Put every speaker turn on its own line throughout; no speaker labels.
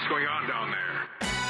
What's going on down there?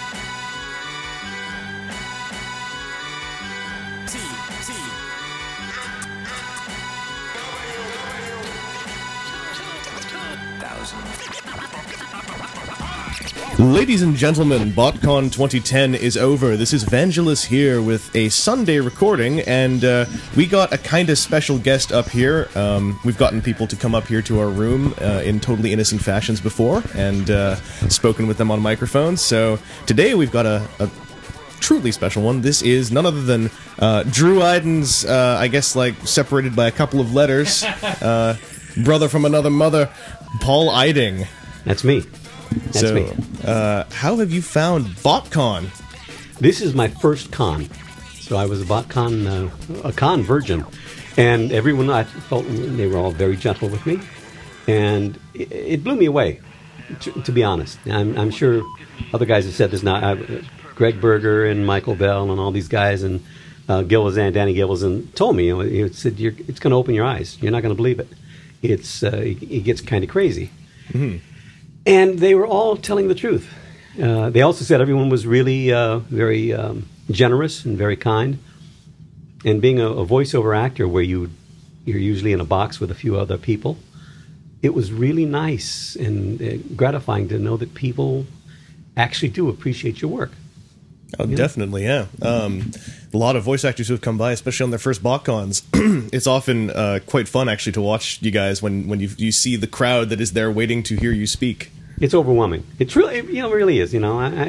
Ladies and gentlemen, BotCon 2010 is over. This is Vangelis here with a Sunday recording, and we got a kind of special guest up here. We've gotten people to come up here to our room in totally innocent fashions before, and spoken with them on microphones. So today we've got a truly special one. This is none other than Drew Iden's, I guess, like, separated by a couple of letters, brother from another mother, Paul Eiding.
That's me. That's me.
How have you found BotCon?
This is my first con. So I was a a con virgin. And everyone, I felt they were all very gentle with me. And it blew me away, to be honest. I'm sure other guys have said this now. Greg Berger and Michael Bell and all these guys, and Danny Gillisan told me, he said, it's going to open your eyes. You're not going to believe it. It gets kind of crazy. Mm-hmm. And they were all telling the truth. They also said everyone was really very generous and very kind. And being a voiceover actor where you're usually in a box with a few other people, it was really nice and gratifying to know that people actually do appreciate your work.
Oh, definitely, yeah. A lot of voice actors who have come by, especially on their first BotCons, it's often quite fun, actually, to watch you guys when you see the crowd that is there waiting to hear you speak.
It's overwhelming. It's really, it really is.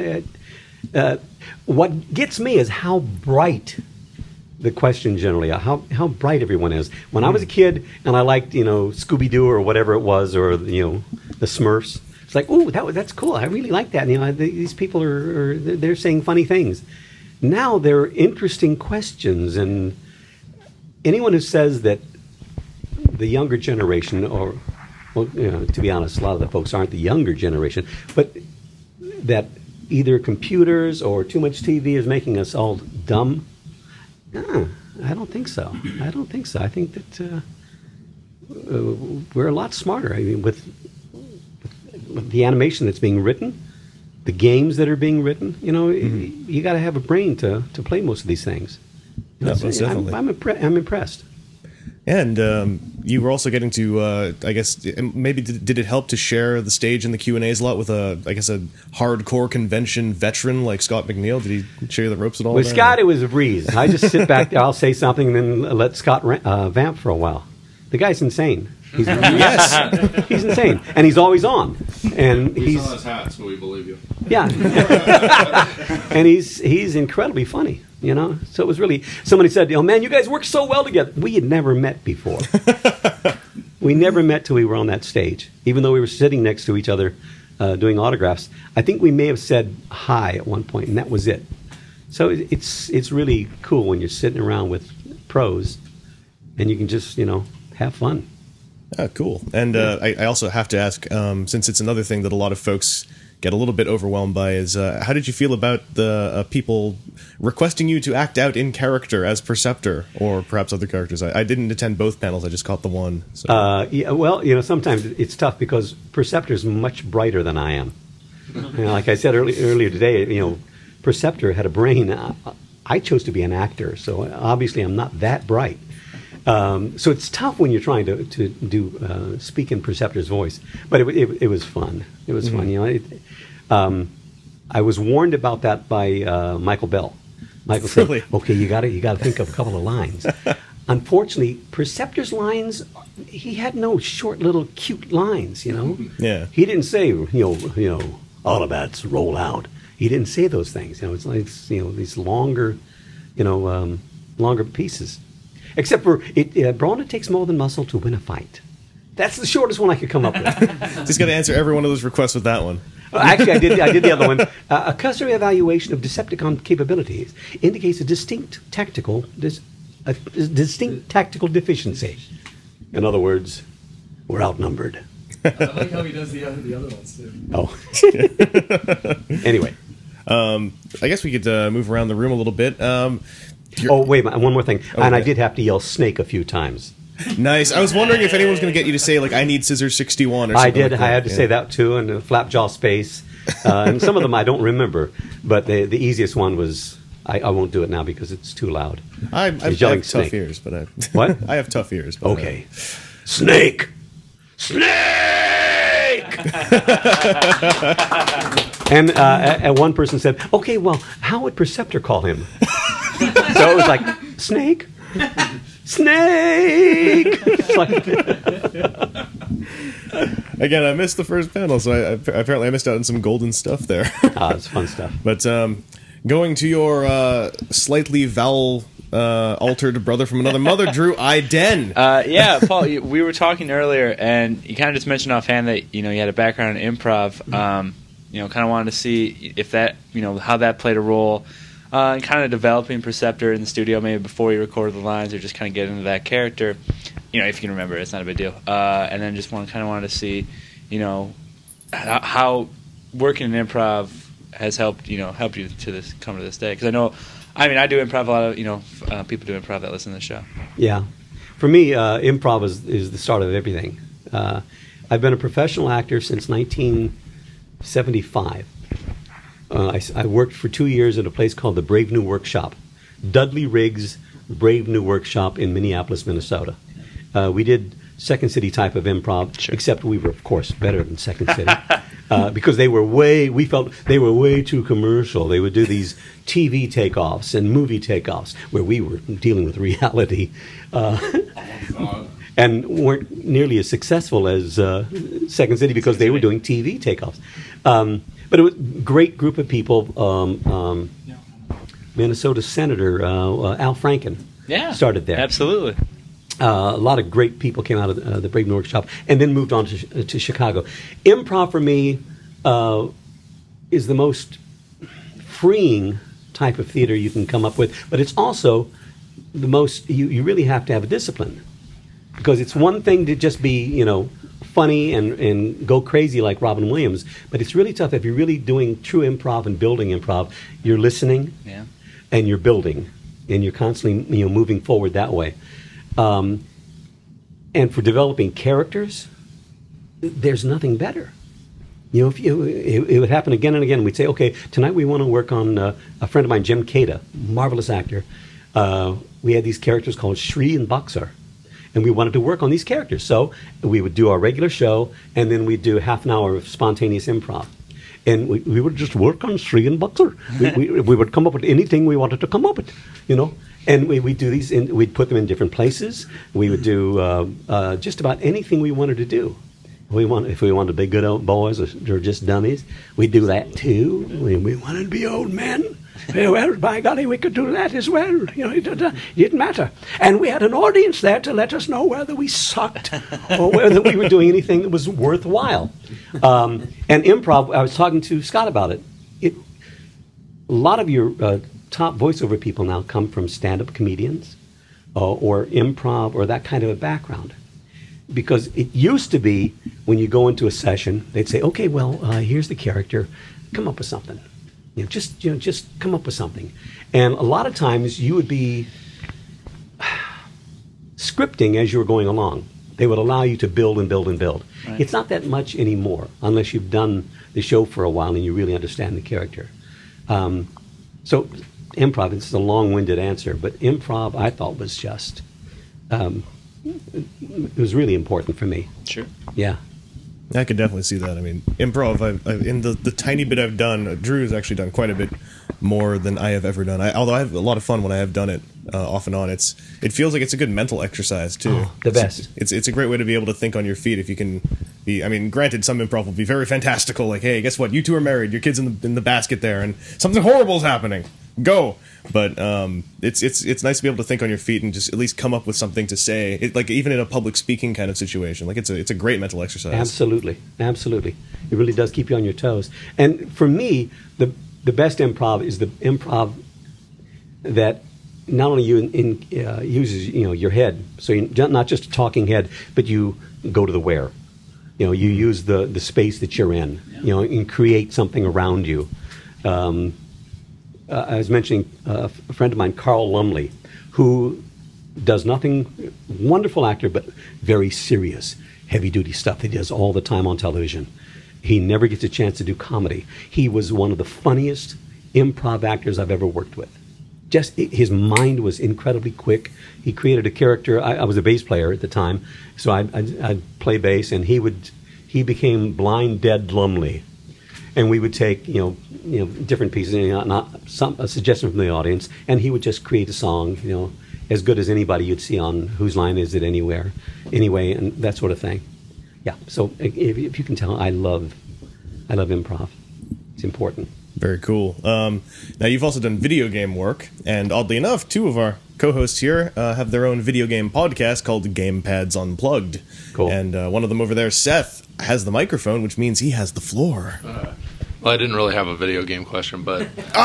What gets me is how bright the question generally are, how bright everyone is. When I was a kid and I liked, Scooby-Doo or whatever it was, or the Smurfs, it's like, oh, that's cool. I really like that. These people they're saying funny things. Now they're interesting questions, and anyone who says that the younger generation, to be honest, a lot of the folks aren't the younger generation, but that either computers or too much TV is making us all dumb, I don't think so. I think that we're a lot smarter. I mean, with the animation that's being written, the games that are being written, you got to have a brain to play most of these things.
Definitely.
I'm impressed.
And you were also getting to, I guess, maybe did it help to share the stage and the Q&As a lot with a hardcore convention veteran like Scott McNeil? Did he show you the ropes at all?
With Scott, it was a breeze. I just sit back there, I'll say something, and then let Scott vamp for a while. The guy's insane. He's insane, and he's always on. And
we saw his hat, so we believe you.
Yeah, and he's incredibly funny. So it was really, somebody said, man, you guys work so well together. We had never met before. We never met till we were on that stage, even though we were sitting next to each other doing autographs. I think we may have said hi at one point, and that was it. So it's really cool when you're sitting around with pros, and you can just have fun.
Oh, cool. And I also have to ask, since it's another thing that a lot of folks get a little bit overwhelmed by, is how did you feel about the people requesting you to act out in character as Perceptor or perhaps other characters? I didn't attend both panels. I just caught the one. So.
Sometimes it's tough because Perceptor's much brighter than I am. Like I said earlier today, Perceptor had a brain. I chose to be an actor, so obviously I'm not that bright. So it's tough when you're trying to do speak in Perceptor's voice, but it was fun. It was fun. I was warned about that by Michael Bell. Michael said,
Really?
"Okay, you got to think of a couple of lines." Unfortunately, Perceptor's lines, he had no short little cute lines.
Yeah.
He didn't say Autobots roll out. He didn't say those things. It's like these longer, longer pieces. Except for brawn, it takes more than muscle to win a fight. That's the shortest one I could come up with.
Just got to answer every one of those requests with that one.
Actually, I did the other one. A cursory evaluation of Decepticon capabilities indicates a distinct tactical deficiency. In other words, we're outnumbered.
I like how he does the other ones too.
Oh. Anyway.
I guess we could move around the room a little bit.
Wait, one more thing. Okay. And I did have to yell snake a few times.
Nice. I was wondering if anyone was going to get you to say, like, I need scissors 61 or something.
I did.
Like
I
that.
had to say that too, and Flapjaw Space. And some of them I don't remember, but the easiest one was, I won't do it now because it's too loud.
I
He's
have
yelling
tough
snake.
ears, but
What?
I have tough ears. But,
Okay. Snake! Snake! And one person said, okay, well, how would Perceptor call him? So it was like, Snake? Snake! It's like,
Again, I missed the first panel, so apparently I missed out on some golden stuff there.
it's fun stuff.
But going to your slightly vowel altered brother from another mother, Drew Iden.
Yeah, Paul, we were talking earlier, and you kind of just mentioned offhand that you had a background in improv. Kind of wanted to see if that, how that played a role in kind of developing Perceptor in the studio, maybe before you recorded the lines, or just kind of get into that character. If you can remember, it's not a big deal. And then just wanted to see, how working in improv has helped you to come to this day. Because I do improv a lot of people do improv that listen to the show.
Yeah, for me, improv is the start of everything. I've been a professional actor since 1975. I worked for 2 years at a place called the Brave New Workshop, Dudley Riggs Brave New Workshop in Minneapolis, Minnesota. We did Second City type of improv,
Sure.
except we were, of course, better than Second City because we felt they were way too commercial. They would do these TV takeoffs and movie takeoffs where we were dealing with reality and weren't nearly as successful as Second City because they were doing TV takeoffs. But it was a great group of people. Minnesota Senator Al Franken started there.
Absolutely.
A lot of great people came out of the Brave New Workshop and then moved on to Chicago. Improv for me is the most freeing type of theater you can come up with, but it's also the most, you really have to have a discipline. Because it's one thing to just be, funny and go crazy like Robin Williams, but it's really tough if you're really doing true improv and building improv. You're listening and you're building, and you're constantly moving forward that way. And for developing characters, there's nothing better. It would happen again and again. We'd say, okay, tonight we want to work on a friend of mine, Jim Cada, marvelous actor. We had these characters called Shri and Boxer. And we wanted to work on these characters. So we would do our regular show, and then we'd do half an hour of spontaneous improv. And we would just work on Shri and Boxer. We would come up with anything we wanted to come up with, And we'd do these, we'd put them in different places. We would do just about anything we wanted to do. If we wanted to be good old boys or just dummies, we'd do that too. We wanted to be old men. Well, by golly, we could do that as well. It didn't matter. And we had an audience there to let us know whether we sucked or whether we were doing anything that was worthwhile. And improv, I was talking to Scott about it. A lot of your top voiceover people now come from stand-up comedians or improv or that kind of a background. Because it used to be when you go into a session, they'd say, okay, well, here's the character. Come up with something. Just come up with something. And a lot of times you would be scripting as you were going along. They would allow you to build and build and build. Right. It's not that much anymore, unless you've done the show for a while and you really understand the character. So improv, this is a long-winded answer, but improv I thought was just, it was really important for me.
Sure.
Yeah.
I could definitely see that. I mean, improv, in the tiny bit I've done, Drew has actually done quite a bit more than I have ever done. Although I have a lot of fun when I have done it off and on. It feels like it's a good mental exercise, too.
Oh, the best.
It's a great way to be able to think on your feet if you can be... I mean, granted, some improv will be very fantastical, like, hey, guess what? You two are married, your kid's in the basket there, and something horrible is happening. Go! But it's nice to be able to think on your feet and just at least come up with something to say, like even in a public speaking kind of situation. Like it's a great mental exercise.
Absolutely. It really does keep you on your toes. And for me, the best improv is the improv that not only uses your head, so you're not just a talking head, but you go to the where. You use the space that you're in. And create something around you. I was mentioning a friend of mine, Carl Lumley, who does nothing, wonderful actor, but very serious, heavy-duty stuff that he does all the time on television. He never gets a chance to do comedy. He was one of the funniest improv actors I've ever worked with. Just his mind was incredibly quick. He created a character. I was a bass player at the time, so I'd play bass, and he became Blind Dead Lumley, and we would take different pieces, a suggestion from the audience, and he would just create a song, as good as anybody you'd see on Whose Line Is It Anyway, and that sort of thing. Yeah. So if you can tell, I love improv. It's important.
Very cool. Now, you've also done video game work, and oddly enough, two of our co-hosts here have their own video game podcast called Gamepads Unplugged.
Cool.
And one of them over there, Seth, has the microphone, which means he has the floor.
Well, I didn't really have a video game question, but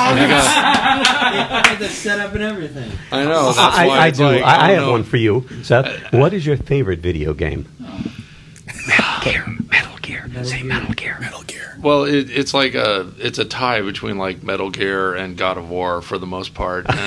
I had the setup and everything.
I know. That's why
I
it's
do.
like,
I
don't
have
know.
one for you, Seth. What is your favorite video game? Metal Gear. Say Metal Gear.
Metal Gear.
Well, it's like it's a tie between like Metal Gear and God of War for the most part, and,
Good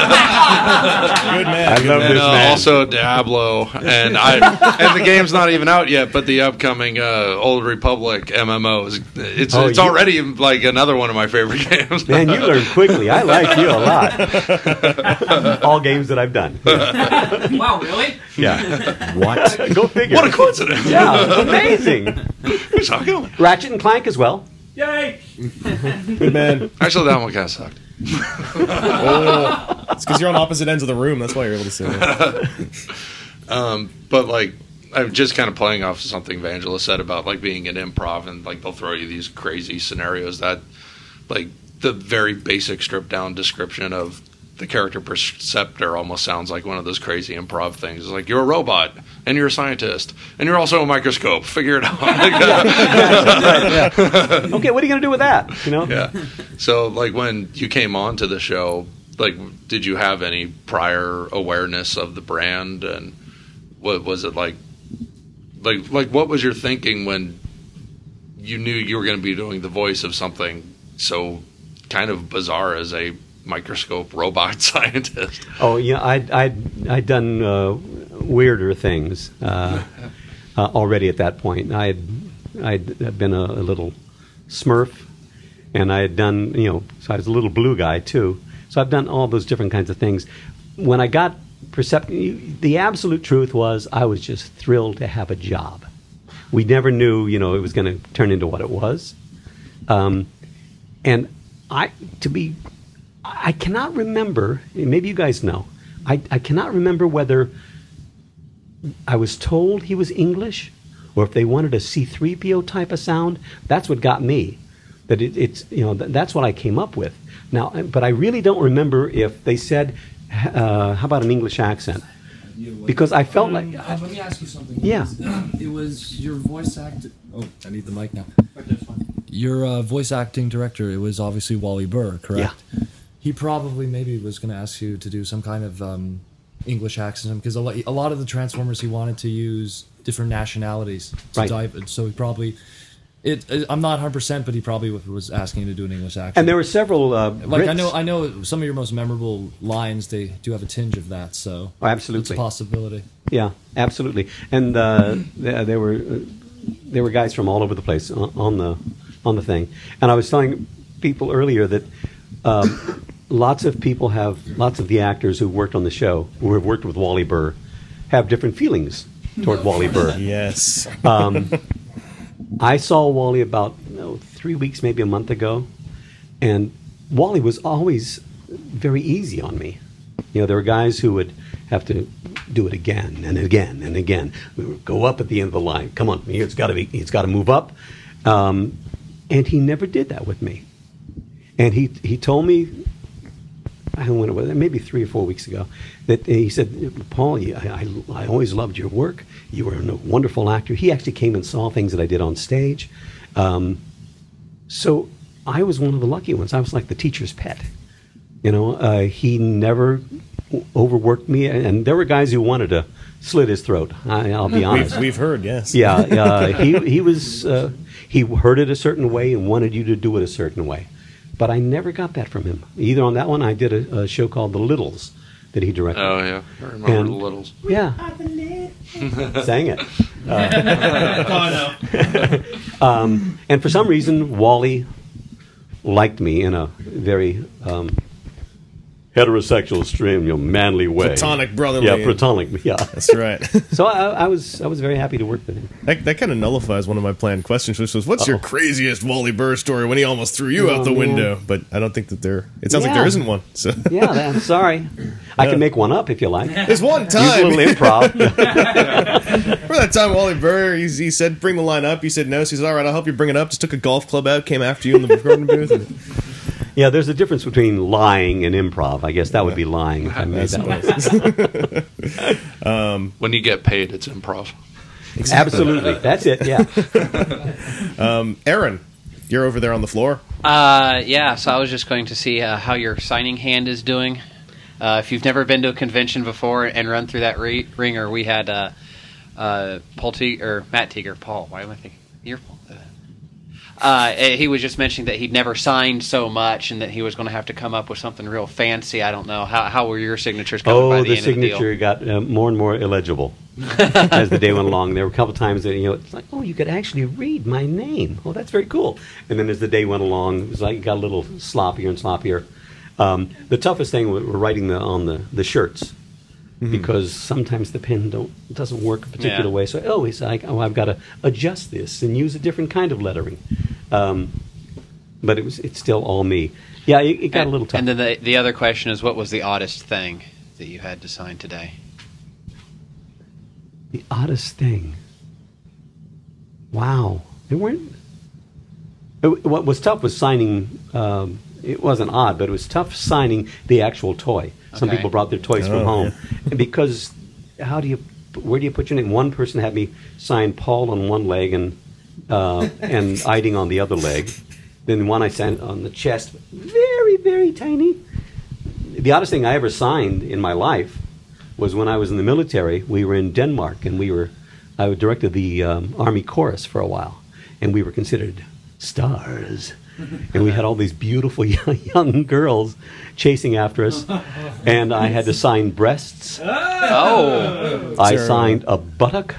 man.
I love
and
this man.
also Diablo, and the game's not even out yet, but the upcoming Old Republic MMO it's already like another one of my favorite games.
Man, you learn quickly. I like you a lot. All games that I've done.
Wow, really?
Yeah.
What?
Go figure.
What a coincidence!
Yeah, amazing.
Who's talking?
Ratchet and Clank as well.
Yay!
Good man.
Actually, that one kind of sucked.
Oh, it's because you're on opposite ends of the room. That's why you're able to say that.
But like, I'm just kind of playing off something Vangela said about like being an improv, and like they'll throw you these crazy scenarios that, like, the very basic stripped down description of the character Perceptor almost sounds like one of those crazy improv things. It's like, you're a robot and you're a scientist and you're also a microscope. Figure it out.
Okay, what are you going to do with that?
Yeah. So like when you came on to the show, like, did you have any prior awareness of the brand, and what was it like what was your thinking when you knew you were going to be doing the voice of something so kind of bizarre as a microscope robot scientist?
Oh yeah, I'd done weirder things already at that point. I'd been a little Smurf, and I had done so I was a little blue guy too. So I've done all those different kinds of things. When I got the absolute truth was I was just thrilled to have a job. We never knew it was going to turn into what it was, and I cannot remember, maybe you guys know, I cannot remember whether I was told he was English or if they wanted a C-3PO type of sound. That's what got me. That that's what I came up with. Now, but I really don't remember if they said, how about an English accent? Because I felt like...
let me ask you something.
Yeah.
It was your voice acting... Oh, I need the mic now. Your voice acting director, it was obviously Wally Burr, correct?
Yeah.
He probably maybe was going to ask you to do some kind of English accent, because a lot of the Transformers he wanted to use different nationalities to
Right.
dive. So he probably... I'm not 100%, but he probably was asking you to do an English accent.
And there were several
like
Brits.
I know some of your most memorable lines. They do have a tinge of that, so
Oh, absolutely.
it's a possibility.
Yeah, absolutely. And there were guys from all over the place on the thing. And I was telling people earlier that lots of the actors who worked on the show, who have worked with Wally Burr, have different feelings toward Wally Burr.
Yes.
I saw Wally about 3 weeks, maybe a month ago, and Wally was always very easy on me. There were guys who would have to do it again and again and again. We would go up at the end of the line. Come on, it's got to move up. And he never did that with me. And he told me, I don't know, maybe 3 or 4 weeks ago, that he said, Paul, I always loved your work. You were a wonderful actor. He actually came and saw things that I did on stage. So I was one of the lucky ones. I was like the teacher's pet. He never overworked me, and there were guys who wanted to slit his throat. I'll be honest.
We've heard, yes.
Yeah, he was. He heard it a certain way and wanted you to do it a certain way. But I never got that from him. Either on that one, I did a show called The Littles that he directed.
Oh yeah, I remember
And-
the Littles.
Yeah, sang it. And for some reason, Wally liked me in a very heterosexual, stream, manly way.
Platonic brotherly.
Yeah, platonic. Yeah.
That's right.
So I was very happy to work with him.
That kind of nullifies one of my planned questions, which was, what's your craziest Wally Burr story when he almost threw you out the window? But I don't think that it sounds like there isn't one. So.
Yeah, I'm sorry. I can make one up if you like.
There's one
Use a
time.
little improv.
For that time, Wally Burr, he said, bring the line up. You said no. So he said, all right, I'll help you bring it up. Just took a golf club out, came after you in the recording booth.
Yeah, there's a difference between lying and improv. I guess that would be lying if I made that list.
When you get paid, it's improv.
Absolutely. That's it, yeah.
Aaron, you're over there on the floor.
Yeah, so I was just going to see how your signing hand is doing. If you've never been to a convention before and run through that ringer, we had Matt Teeger. Paul, why am I thinking? You're Paul. He was just mentioning that he'd never signed so much and that he was going to have to come up with something real fancy. I don't know. How were your signatures coming by the
The
end of the deal?
signature got more and more illegible as the day went along. There were a couple times that, it's like, oh, you could actually read my name. Oh, that's very cool. And then as the day went along, it was like it got a little sloppier and sloppier. The toughest thing was writing on the shirts. Because sometimes the pen doesn't work a particular way. So it's like, I've got to adjust this and use a different kind of lettering. But it's still all me. Yeah, it got a little tough.
And then the other question is, what was the oddest thing that you had to sign today?
The oddest thing. Wow. What was tough was signing. It wasn't odd, but it was tough signing the actual toy. Some people brought their toys from home. And because where do you put your name? One person had me sign Paul on one leg and Eiding on the other leg. Then one I signed on the chest, very, very tiny. The oddest thing I ever signed in my life was when I was in the military. We were in Denmark, and I directed the Army chorus for a while, and we were considered stars. And we had all these beautiful young girls chasing after us, and I had to sign breasts.
Oh!
I signed a buttock.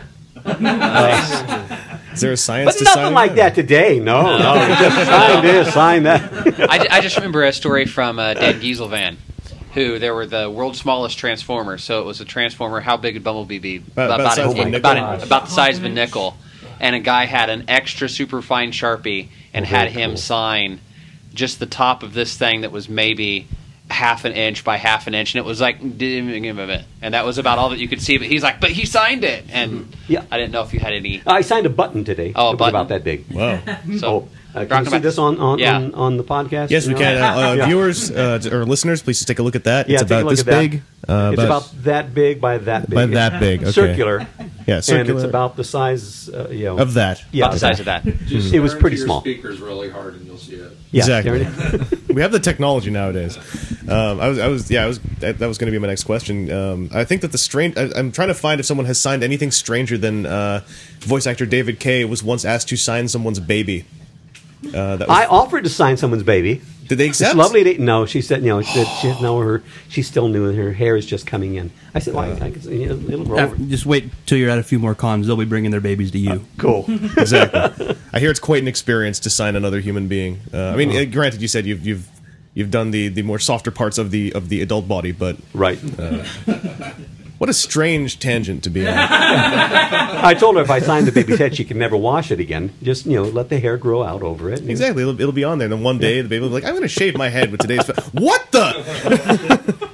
Is there a science
But
to
nothing
signing
like that today. No. Just sign this, sign that.
I just remember a story from Dan Gieselvan, who there were the world's smallest transformers. So it was a transformer. How big would Bumblebee be?
About the size of a nickel.
About the size of a nickel. And a guy had an extra super fine Sharpie and had him sign just the top of this thing that was maybe half an inch by half an inch, and it was like, and that was about all that you could see. But he's like, but he signed it, and I didn't know if you had any.
I signed a button today.
Oh, a
it was
button.
about that big.
Wow.
So
can you see this on the podcast?
Yes, we can. Viewers or listeners, please just take a look at that.
Yeah,
It's
take a
about
look
this
at that.
big.
It's about that big by that big.
By that big, okay.
Circular.
Yeah,
And
circular.
it's about the size,
Of that.
Yeah,
About the size of that.
Just
It was
turn
pretty
to your
small.
Speakers really hard, and you'll see it.
Yeah,
Exactly.
there it is.
We have the technology nowadays. That was going to be my next question. I think that I'm trying to find if someone has signed anything stranger than voice actor David Kaye was once asked to sign someone's baby.
I offered to sign someone's baby.
Did they accept?
It's lovely. No, she said no. She's still new, and her hair is just coming in. I said, "Well, it'll grow over."
Just wait till you're at a few more cons. They'll be bringing their babies to you.
Cool.
Exactly. I hear it's quite an experience to sign another human being. Granted, you said you've done the more softer parts of the adult body, but
Right.
what a strange tangent to be on.
I told her if I signed the baby's head, she could never wash it again. Just let the hair grow out over it.
Exactly, it'll be on there. And then one day the baby will be like, "I'm going to shave my head with today's." What the?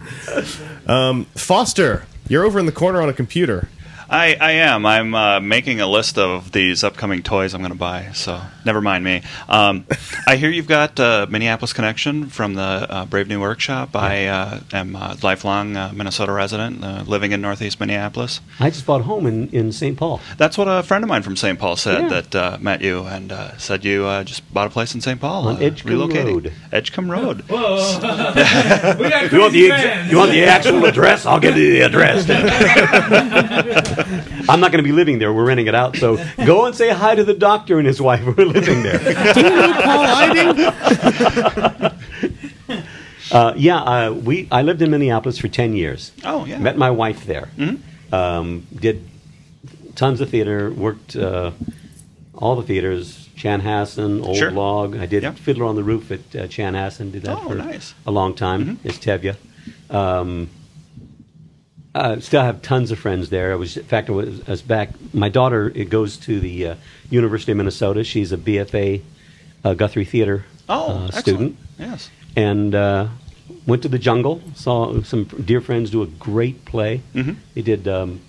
Foster, you're over in the corner on a computer.
I am. I'm making a list of these upcoming toys I'm going to buy, so never mind me. I hear you've got a Minneapolis connection from the Brave New Workshop. I am a lifelong Minnesota resident living in northeast Minneapolis.
I just bought a home in St. Paul.
That's what a friend of mine from St. Paul said that met you and said you just bought a place in St. Paul.
On Edgecombe Road.
Edgecombe Road.
Whoa. We got
You want
fans.
you want the actual address? I'll give you the address. I'm not going to be living there. We're renting it out. So go and say hi to the doctor and his wife. We're living there.
Do you know Paul Eiding?
I lived in Minneapolis for 10 years.
Oh, yeah.
Met my wife there. Did tons of theater, worked all the theaters, Chanhassen, Old
Sure.
Log. I did
Yep.
Fiddler on the Roof at Chanhassen, did that
Oh,
for
nice.
a long time, as Tevye. Still have tons of friends there. In fact, I was back. My daughter goes to the University of Minnesota. She's a BFA Guthrie Theater
Excellent.
student.
Yes.
And went to the Jungle. Saw some dear friends do a great play.
Mm-hmm.
They did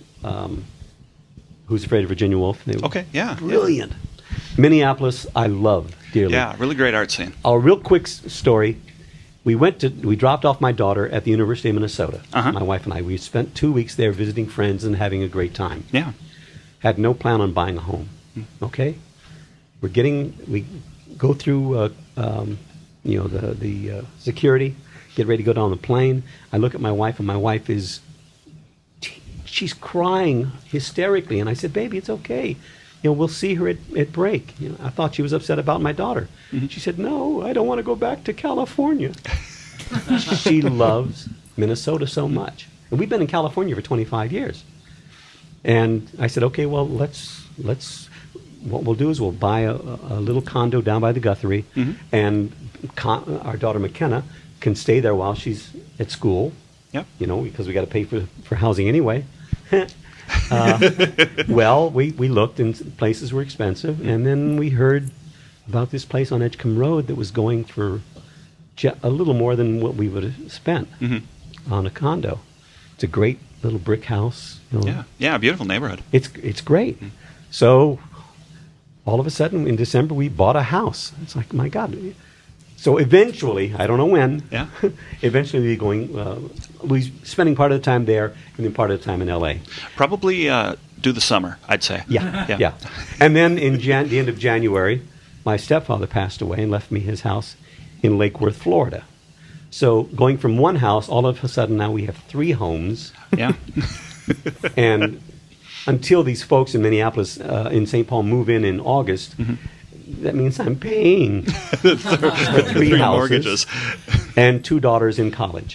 Who's Afraid of Virginia Woolf. They were
Okay, yeah.
brilliant. Minneapolis, I love dearly.
Yeah, really great art scene.
A real quick story. We dropped off my daughter at the University of Minnesota.
Uh-huh.
My wife and I. We spent 2 weeks there visiting friends and having a great time.
Yeah.
Had no plan on buying a home. Okay, we go through the security, get ready to go down the plane. I look at my wife, and my wife she's crying hysterically, and I said, "Baby, it's okay. We'll see her at break." I thought she was upset about my daughter.
Mm-hmm.
She said, "No, I don't want to go back to California." She loves Minnesota so much, and we've been in California for 25 years. And I said, "Okay, well, let's. What we'll do is we'll buy a little condo down by the Guthrie, and our daughter McKenna can stay there while she's at school.
Yep.
Because we got to pay for housing anyway." Well, we looked, and places were expensive, and then we heard about this place on Edgecombe Road that was going for a little more than what we would have spent on a condo. It's a great little brick house.
Yeah, beautiful neighborhood.
It's great. So all of a sudden in December we bought a house. It's like, my God. So eventually, I don't know when.
Yeah.
Eventually we're spending part of the time there and then part of the time in L.A.
Probably do the summer, I'd say.
Yeah. And then in the end of January, my stepfather passed away and left me his house in Lake Worth, Florida. So going from one house, all of a sudden now we have 3 homes.
Yeah.
And until these folks in Minneapolis, in St. Paul, move in August, that means I'm paying for 3 houses
mortgages
and 2 daughters in college.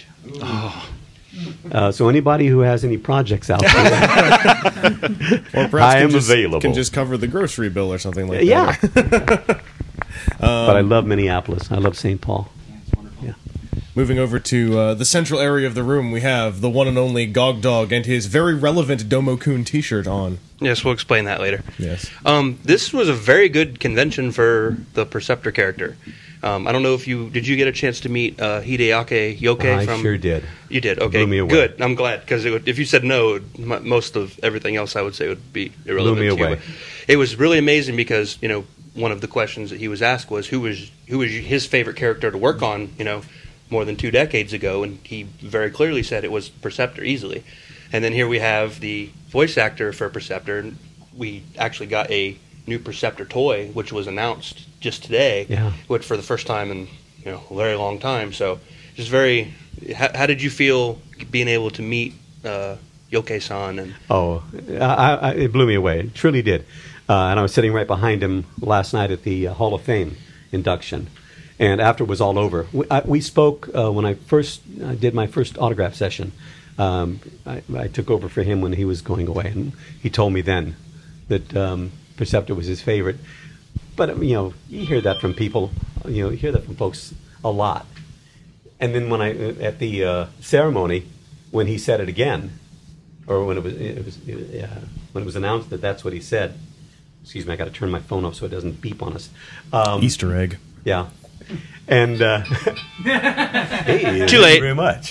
So anybody who has any projects out there,
Or perhaps
I am available.
Can just cover the grocery bill or something like
Yeah.
that.
But I love Minneapolis. I love St. Paul.
Moving over to the central area of the room, we have the one and only Gog Dog and his very relevant Domo-kun t-shirt on.
Yes, we'll explain that later.
Yes.
This was a very good convention for the Perceptor character. I don't know if did you get a chance to meet Hideaki Yoke?
I sure did.
You did? Okay,
Blew me away.
good. I'm glad, because if you said no, most of everything else I would say would be irrelevant
Blew me
to you.
away.
But it was really amazing because, one of the questions that he was asked was who was his favorite character to work on, more than 2 decades ago, and he very clearly said it was Perceptor easily. And then here we have the voice actor for Perceptor, and we actually got a new Perceptor toy, which was announced just today, which for the first time in a very long time. So, just very. How did you feel being able to meet Yoke-san? And
it blew me away. It truly did. And I was sitting right behind him last night at the Hall of Fame induction. And after it was all over, we spoke when I first did my first autograph session. I took over for him when he was going away, and he told me then that Perceptor was his favorite. But you hear that from people, you hear that from folks a lot. And then when at the ceremony, when he said it again, or when when it was announced that that's what he said. Excuse me, I got to turn my phone off so it doesn't beep on us.
Easter egg.
Yeah. And hey,
too late.
Thank you very much.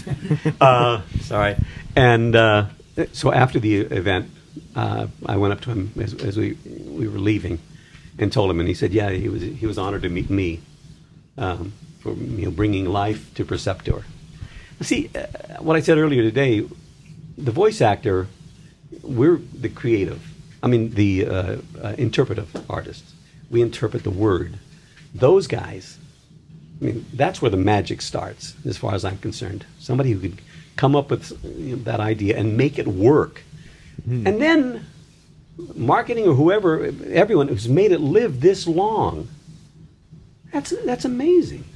Sorry. And so after the event, I went up to him as we were leaving, and told him, and he said, "Yeah, he was honored to meet me for bringing life to Perceptor." See, what I said earlier today, the voice actor, we're the creative. I mean, the interpretive artists. We interpret the word. Those guys, that's where the magic starts, as far as I'm concerned. Somebody who could come up with that idea and make it work. And then marketing or whoever, everyone who's made it live this long, that's amazing.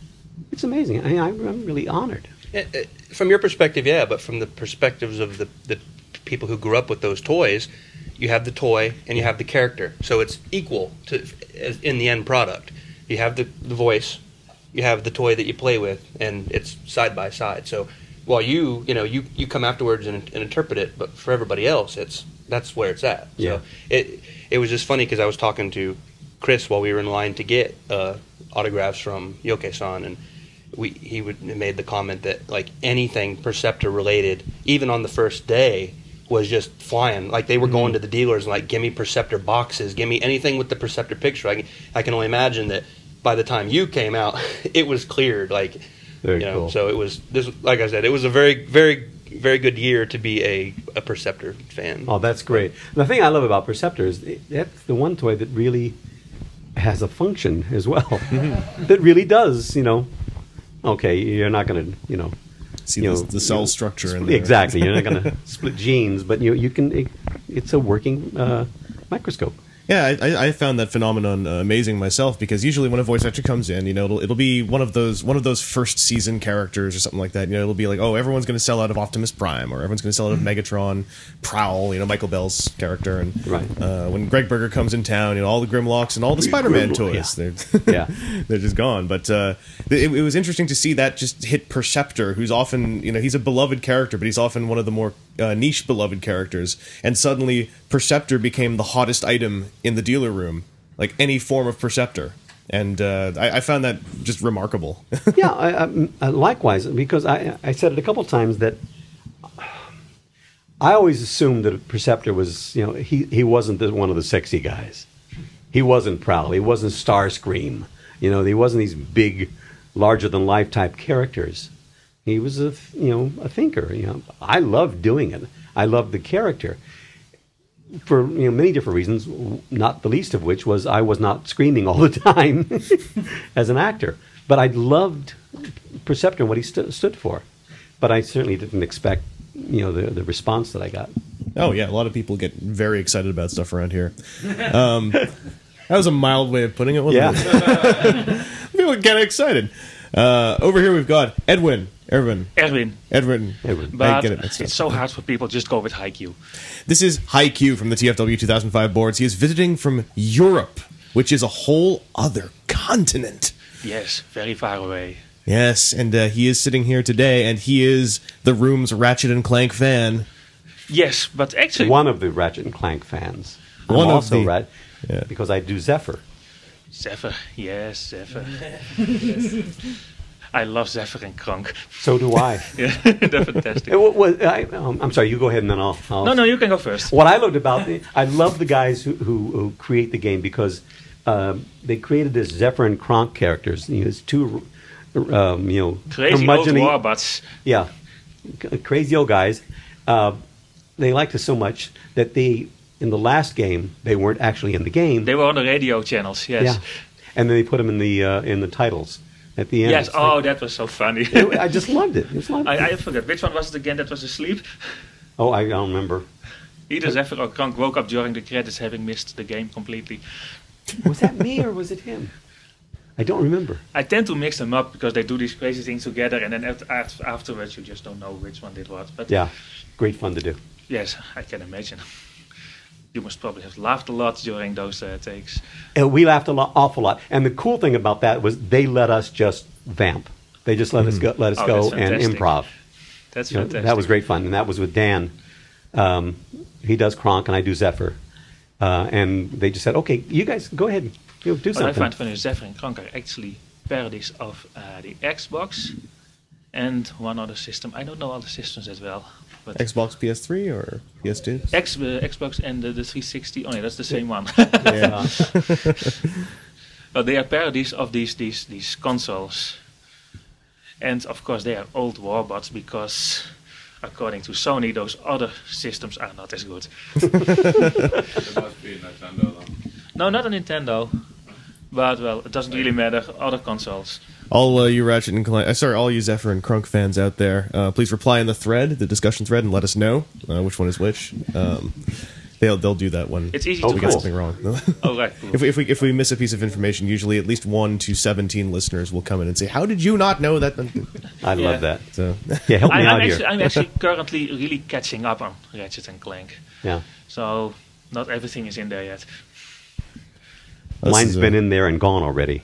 It's amazing. I'm really honored.
From your perspective, yeah, but from the perspectives of the people who grew up with those toys, you have the toy and you have the character, so it's equal to in the end product. You have the voice, you have the toy that you play with, and it's side by side. So while you come afterwards and interpret it, but for everybody else, that's where it's at.
Yeah.
So it was just funny because I was talking to Chris while we were in line to get autographs from Yoke-san, and he made the comment that like anything Perceptor related, even on the first day, was just flying. Like they were going to the dealers and like, give me Perceptor boxes, give me anything with the Perceptor picture. I can only imagine that by the time you came out, it was cleared. Like,
Very cool.
So it was this. Like I said, it was a very, very, very good year to be a Perceptor fan.
Oh, that's great. The thing I love about Perceptor is that's the one toy that really has a function as well. That really does, okay, you're not going to,
See the cell structure in there.
Exactly. You're not going to split genes, but you can. It's a working microscope.
Yeah, I found that phenomenon amazing myself, because usually when a voice actor comes in, it'll be one of those first season characters or something like that. It'll be like, oh, everyone's going to sell out of Optimus Prime, or everyone's going to sell out of Megatron, Prowl, Michael Bell's character, and
right.
When Greg Berger comes in town, all the Grimlocks and all the Spider-Man toys,
yeah.
they're just gone. But it was interesting to see that just hit Perceptor, who's often, he's a beloved character, but he's often one of the more niche beloved characters, and suddenly Perceptor became the hottest item in the dealer room, like any form of Perceptor, and I found that just remarkable.
Yeah, likewise, because I said it a couple times that I always assumed that Perceptor was, he wasn't one of the sexy guys. He wasn't Prowl. He wasn't Starscream. He wasn't these big, larger than life type characters. He was a thinker. I loved doing it. I loved the character for many different reasons. Not the least of which was I was not screaming all the time as an actor. But I loved Perceptor and what he stood for. But I certainly didn't expect the response that I got.
Oh yeah, a lot of people get very excited about stuff around here. That was a mild way of putting it, wasn't it? People get excited. Over here we've got Erwin.
But it's so hard for people just go with Haikyuu.
This is Haikyuu from the TFW 2005 boards. He is visiting from Europe, which is a whole other continent.
Yes, very far away.
Yes, and he is sitting here today, and he is the room's Ratchet and Clank fan.
Yes, but actually...
One of the Ratchet and Clank fans. Because I do Zephyr.
Zephyr, yes, Zephyr. I love Zephyr and Kronk.
So do I.
Yeah, they're fantastic.
I'm sorry, you go ahead and then I'll...
No, you can go first.
What I loved about I love the guys who create the game, because they created this Zephyr and Kronk characters. It's two,
crazy old warbots.
Yeah, crazy old guys. They liked us so much that in the last game, they weren't actually in the game.
They were on the radio channels, yes.
Yeah, and then they put them in the titles at the end.
Yes, that was so funny.
I just loved it.
I forgot. Which one was it again that was asleep?
Oh, I don't remember.
Either Zephyr or Kronk woke up during the credits having missed the game completely.
Was that me or was it him? I don't remember.
I tend to mix them up because they do these crazy things together, and then afterwards you just don't know which one did what. But
yeah, great fun to do.
Yes, I can imagine. You must probably have laughed a lot during those takes.
We laughed awful lot. And the cool thing about that was they let us just vamp. They just let us go and improv.
That's fantastic.
That was great fun. And that was with Dan. He does Kronk and I do Zephyr. And they just said, okay, you guys go ahead and do something.
What I find funny is Zephyr and Kronk are actually parodies of the Xbox and one other system. I don't know all the systems as well. But
Xbox PS3 or PS2?
Xbox and the 360. Oh, yeah, that's the same one.
Yeah.
But they are parodies of these consoles. And of course they are old warbots because, according to Sony, those other systems are not as good.
It must be Nintendo though.
No, not a Nintendo. But, well, it doesn't really matter. Other consoles.
All you Ratchet and Clank, all you Zephyr and Kronk fans out there, please reply in the discussion thread, and let us know which one is which. They'll do that when
It's easy
we
to
get
cool.
something wrong.
Oh, right. Cool.
If we miss a piece of information, usually at least 1 to 17 listeners will come in and say, "How did you not know that?"
I love that.
So
Yeah, help me out here.
I'm actually currently really catching up on Ratchet and Clank.
Yeah.
So not everything is in there yet.
Mine's been in there and gone already.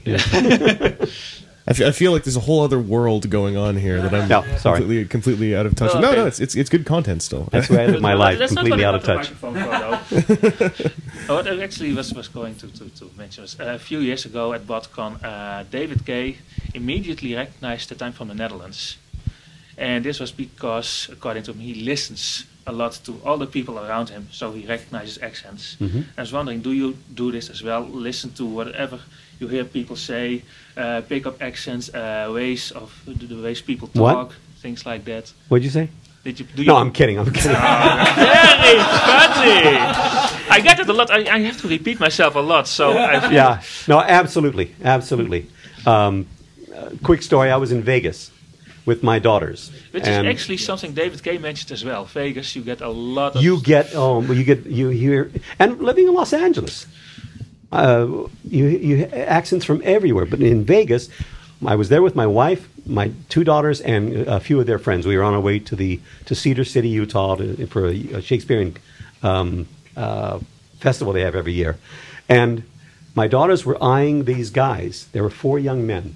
I feel like there's a whole other world going on here that I'm completely out of touch.
Oh,
No,
okay.
no, it's good content still.
That's where I live my life,
That's not
completely
what
out
I
of
got
touch.
the microphone for, though. What I actually was going to mention was a few years ago at BotCon, David Kay immediately recognized that I'm from the Netherlands. And this was because, according to him, he listens a lot to all the people around him, so he recognizes accents.
Mhm.
I was wondering, do you do this as well? Listen to whatever you hear people say, pick up accents, ways of the ways people
What?
talk, things like that.
What'd you say?
Do
No, I'm kidding. I'm kidding.
Very funny. I get it a lot. I have to repeat myself a lot. So
Yeah. No, absolutely. Absolutely. Quick story. I was in Vegas with my daughters.
Which is
and
actually something David Kay mentioned as well. Vegas, you get a lot of...
you hear, and living in Los Angeles, you accents from everywhere. But in Vegas, I was there with my wife, my 2 daughters, and a few of their friends. We were on our way to Cedar City, Utah, for a Shakespearean festival they have every year. And my daughters were eyeing these guys. There were 4 young men,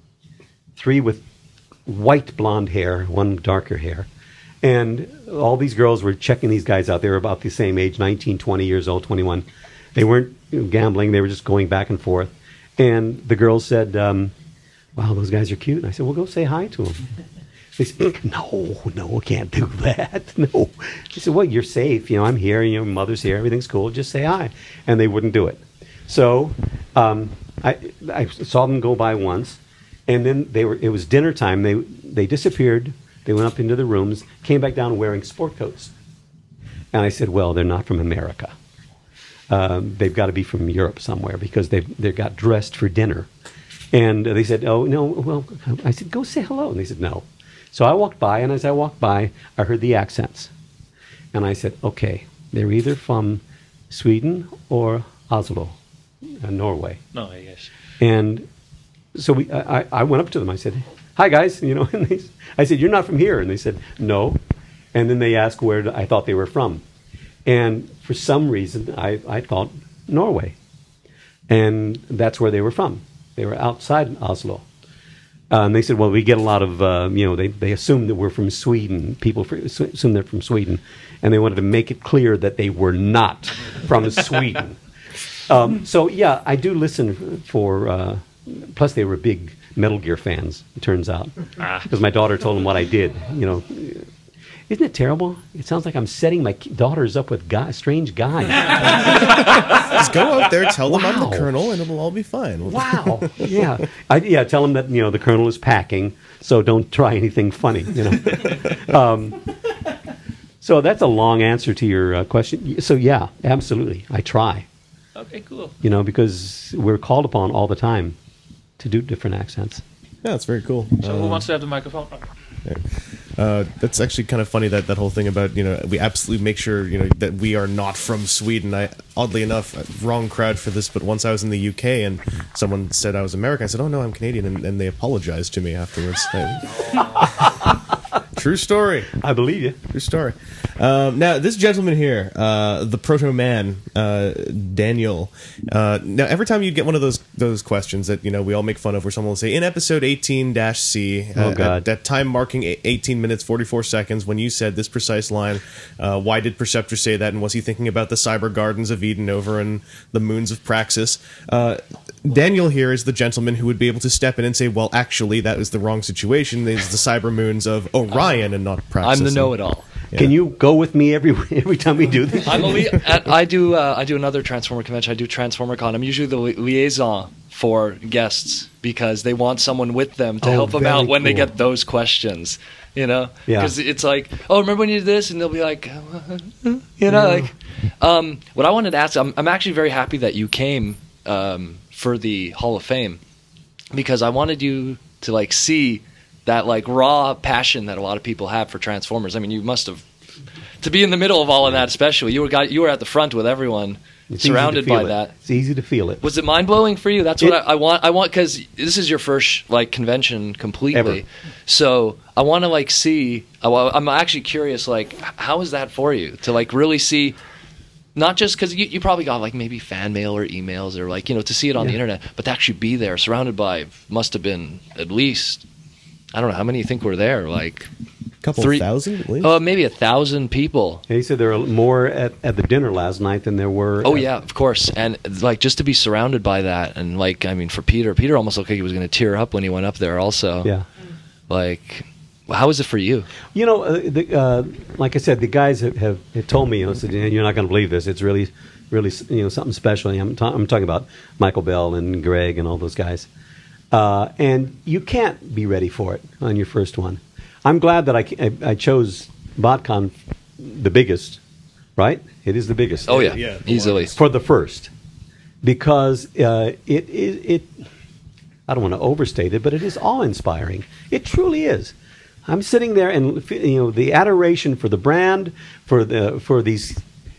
3 with white blonde hair, 1 darker hair. And all these girls were checking these guys out. They were about the same age, 19, 20 years old, 21. They weren't gambling. They were just going back and forth. And the girls said, wow, those guys are cute. And I said, well, go say hi to them. They said, no, I can't do that. No. He said, well, you're safe. I'm here. Your mother's here. Everything's cool. Just say hi. And they wouldn't do it. So I saw them go by once. And then it was dinner time. They disappeared. They went up into the rooms, came back down wearing sport coats. And I said, well, they're not from America. They've got to be from Europe somewhere because they got dressed for dinner. And they said, oh, no, well, I said, go say hello. And they said, no. So I walked by, and as I walked by, I heard the accents. And I said, okay, they're either from Sweden or Oslo, Norway.
No, yes.
And so I went up to them. I said, hi, guys. And I said, you're not from here. And they said, no. And then they asked where I thought they were from. And for some reason, I thought Norway. And that's where they were from. They were outside Oslo. And they said, well, we get a lot of, they assume that we're from Sweden. People assume they're from Sweden. And they wanted to make it clear that they were not from Sweden. So, yeah, I do listen for, plus they were big Metal Gear fans, it turns out. Because my daughter told them what I did, Isn't it terrible? It sounds like I'm setting my daughters up with strange guys.
Just go out there, tell them I'm the Colonel, and it'll all be fine.
Wow. Yeah. Tell them that, the Colonel is packing, so don't try anything funny, So that's a long answer to your question. So, yeah, absolutely. I try.
Okay, cool.
Because we're called upon all the time to do different accents.
Yeah, that's very cool.
So who wants to have the microphone?
That's actually kind of funny, that whole thing about, we absolutely make sure, that we are not from Sweden. Oddly enough, wrong crowd for this, but once I was in the UK and someone said I was American, I said, oh no, I'm Canadian, and they apologized to me afterwards. True story.
I believe you.
True story. Now, this gentleman here, the Proto-Man, Daniel, now every time you get one of those questions that, we all make fun of, where someone will say, in episode 18-C, at time marking 18 minutes, 44 seconds, when you said this precise line, why did Perceptor say that, and was he thinking about the cyber gardens of Eden over in the moons of Praxis? Daniel here is the gentleman who would be able to step in and say, well, actually, that was the wrong situation. There's the cyber moons of Orion and not Praxis.
I'm the know-it-all.
Yeah. Can you go with me every time we do this?
I do another Transformer convention. I do Transformer Con. I'm usually the liaison for guests because they want someone with them to help them out when they get those questions. Because it's like, oh, remember when you did this? And they'll be like, what I wanted to ask, I'm actually very happy that you came for the Hall of Fame because I wanted you to see that raw passion that a lot of people have for Transformers. I mean, you must have to be in the middle of all of that, especially you were at the front with everyone,
It's
surrounded by that.
It's easy to feel it.
Was it mind blowing for you? That's what I want. I want because this is your first like convention completely.
Ever.
So I want to like see. I'm actually curious. Like, how is that for you to like really see? Not just because you probably got like maybe fan mail or emails or like to see it on the internet, but to actually be there, surrounded by must have been at least I don't know how many you think were there, like
a couple 3,000 at least.
Maybe 1,000 people.
Yeah, he said there were more at the dinner last night than there were.
Oh yeah, of course, and like just to be surrounded by that, and like I mean, for Peter almost looked like he was going to tear up when he went up there. Also,
yeah,
like. How is it for you?
Like I said, the guys have told me, said, you're not going to believe this. It's really, really, something special. I'm talking about Michael Bell and Greg and all those guys. And you can't be ready for it on your first one. I'm glad that I chose BotCon the biggest, right? It is the biggest.
Oh, yeah easily.
For the first. Because it I don't want to overstate it, but it is awe-inspiring. It truly is. I'm sitting there, and the adoration for the brand, for these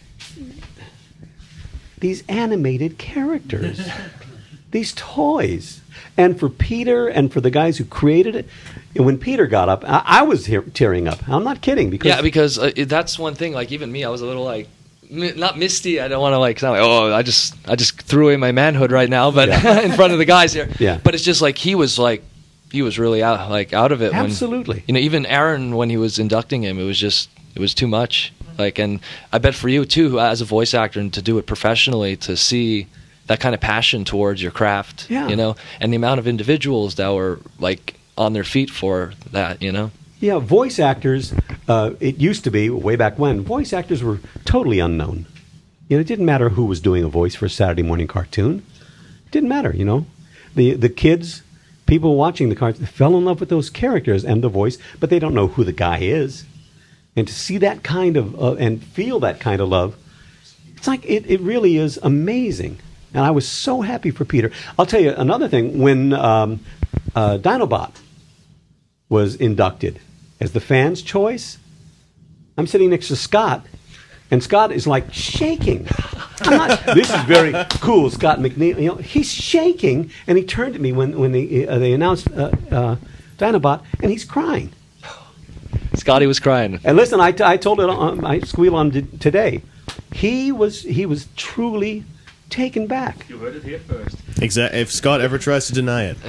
animated characters, these toys, and for Peter and for the guys who created it. And when Peter got up, I was tearing up. I'm not kidding
because that's one thing. Like even me, I was a little like not misty. I don't want to like. I just threw away my manhood right now, but in front of the guys here.
Yeah.
But it's just like he was really out of it.
Absolutely.
When, even Aaron, when he was inducting him, it was too much. Like, and I bet for you too, as a voice actor, and to do it professionally, to see that kind of passion towards your craft, and the amount of individuals that were like on their feet for that,
Yeah, voice actors. It used to be way back when voice actors were totally unknown. It didn't matter who was doing a voice for a Saturday morning cartoon. It didn't matter. The kids. People watching the cartoon fell in love with those characters and the voice, but they don't know who the guy is. And to see that kind of and feel that kind of love, it's like it really is amazing. And I was so happy for Peter. I'll tell you another thing. When Dinobot was inducted as the fans' choice, I'm sitting next to Scott, and Scott is like shaking. This is very cool, Scott McNeil. He's shaking, and he turned to me when they announced Dinobot, and he's crying.
Scotty was crying.
And listen, I told it I squeal on today. He was truly taken back.
You heard it here first.
Exactly. If Scott ever tries to deny it,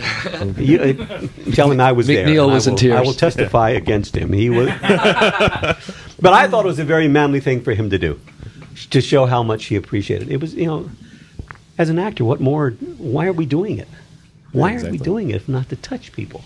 tell him I was there.
McNeil was in tears.
I will testify against him. He was. But I thought it was a very manly thing for him to do, to show how much he appreciated it. It was, as an actor, what more? Why are we doing it? Why are we doing it if not to touch people?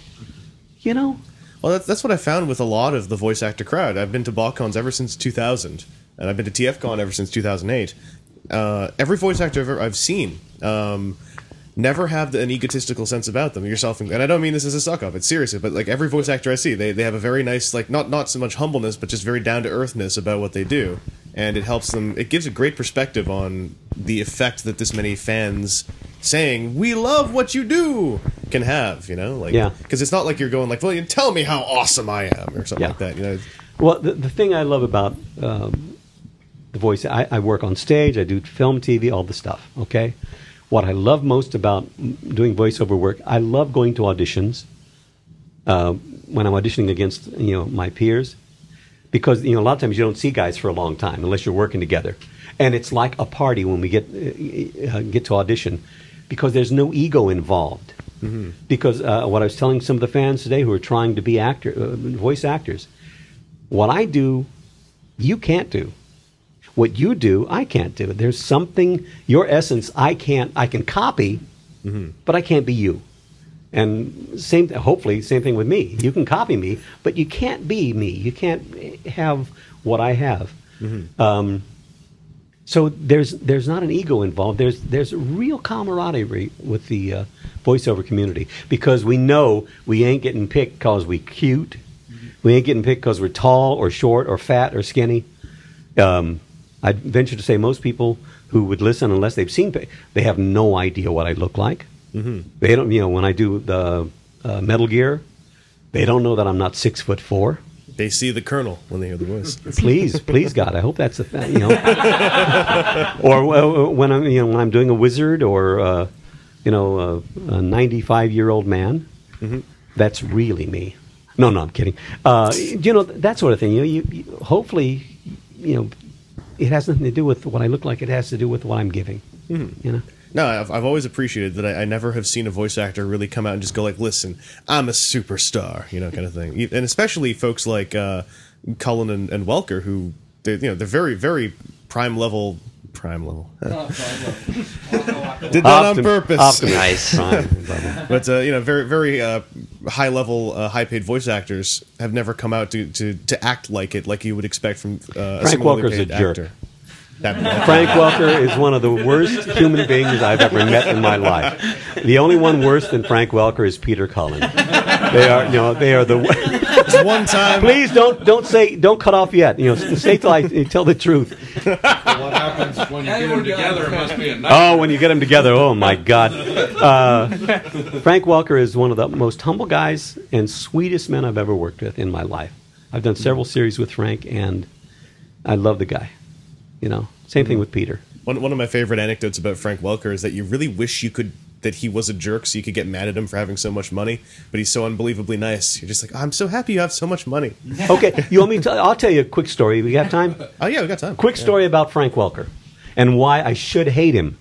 Well, that's what I found with a lot of the voice actor crowd. I've been to BotCons ever since 2000, and I've been to TFCon ever since 2008. Every voice actor I've seen never have an egotistical sense about them. Yourself, and I don't mean this as a suck up. It's seriously, but like every voice actor I see, they have a very nice, like not so much humbleness, but just very down to earthness about what they do, and it helps them. It gives a great perspective on the effect that this many fans saying "we love what you do" can have. Because it's not like you're going like, "Well, tell me how awesome I am" or something like that.
Well, the thing I love about the voice, I work on stage, I do film, TV, all the stuff. Okay. What I love most about doing voiceover work, I love going to auditions when I'm auditioning against my peers, because a lot of times you don't see guys for a long time unless you're working together, and it's like a party when we get to audition, because there's no ego involved. Mm-hmm. Because what I was telling some of the fans today who are trying to be voice actors, what I do, you can't do. What you do, I can't do. There's something, your essence, I can copy, but I can't be you. And hopefully, same thing with me. You can copy me, but you can't be me. You can't have what I have. Mm-hmm. So there's not an ego involved. There's real camaraderie with the voiceover community, because we know we ain't getting picked because we cute. Mm-hmm. We ain't getting picked because we're tall or short or fat or skinny. I'd venture to say most people who would listen, unless they've seen, they have no idea what I look like. Mm-hmm. They don't, when I do the Metal Gear, they don't know that I'm not 6'4".
They see the Colonel when they hear the voice.
Please, God, I hope that's a thing. You know, or when I'm doing a wizard or a 95-year-old man, that's really me. No, I'm kidding. That sort of thing. You hopefully, it has nothing to do with what I look like. It has to do with what I'm giving. You know.
No, I've always appreciated that. I never have seen a voice actor really come out and just go like, "Listen, I'm a superstar," kind of thing. And especially folks like Cullen and Welker, who they're very, very prime level. Did that on purpose.
Nice.
But very, very high level, high paid voice actors have never come out to act like it, like you would expect from a similarly
Welker's
paid
a jerk.
actor.
Frank Welker is one of the worst human beings I've ever met in my life. The only one worse than Frank Welker is Peter Cullen. They are the.
One time.
Please don't cut off yet. Stay till I tell the truth.
What happens when you get them together? It must be a nightmare.
Oh, when you get them together, oh my God. Frank Welker is one of the most humble guys and sweetest men I've ever worked with in my life. I've done several series with Frank, and I love the guy. Same thing with Peter.
One of my favorite anecdotes about Frank Welker is that you really wish that he was a jerk so you could get mad at him for having so much money, but he's so unbelievably nice. You're just like, I'm so happy you have so much money.
Okay, you want me to? I'll tell you a quick story. We got time?
Oh yeah, we got time.
Quick story about Frank Welker and why I should hate him.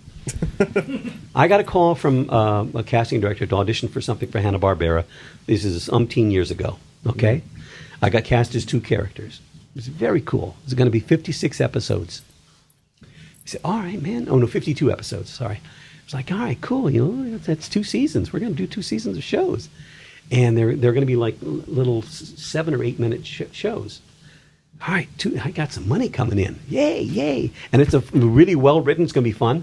I got a call from a casting director to audition for something for Hanna-Barbera. This is umpteen years ago. Okay, I got cast as two characters. It was very cool. It was going to be 56 episodes. He said, all right, man. Oh, no, 52 episodes, sorry. I was like, all right, cool. That's 2 seasons. We're going to do 2 seasons of shows. And they're going to be like little 7 or 8 minute shows. All right, I got some money coming in. Yay. And it's a really well written. It's going to be fun.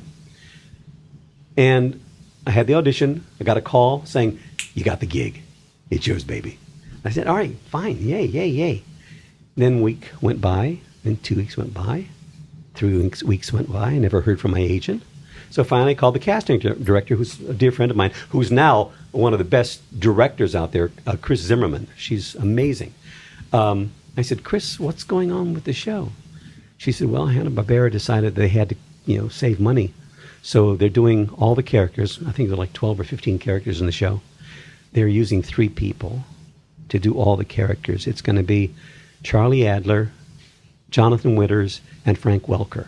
And I had the audition. I got a call saying, you got the gig. It's yours, baby. I said, all right, fine. Yay. Then a week went by. Then 2 weeks went by. 3 weeks went by. I never heard from my agent. So finally I called the casting director, who's a dear friend of mine, who's now one of the best directors out there, Chris Zimmerman. She's amazing. I said, Chris, what's going on with the show? She said, well, Hanna-Barbera decided they had to, save money. So they're doing all the characters. I think there are like 12 or 15 characters in the show. They're using 3 people to do all the characters. It's going to be Charlie Adler, Jonathan Winters, and Frank Welker.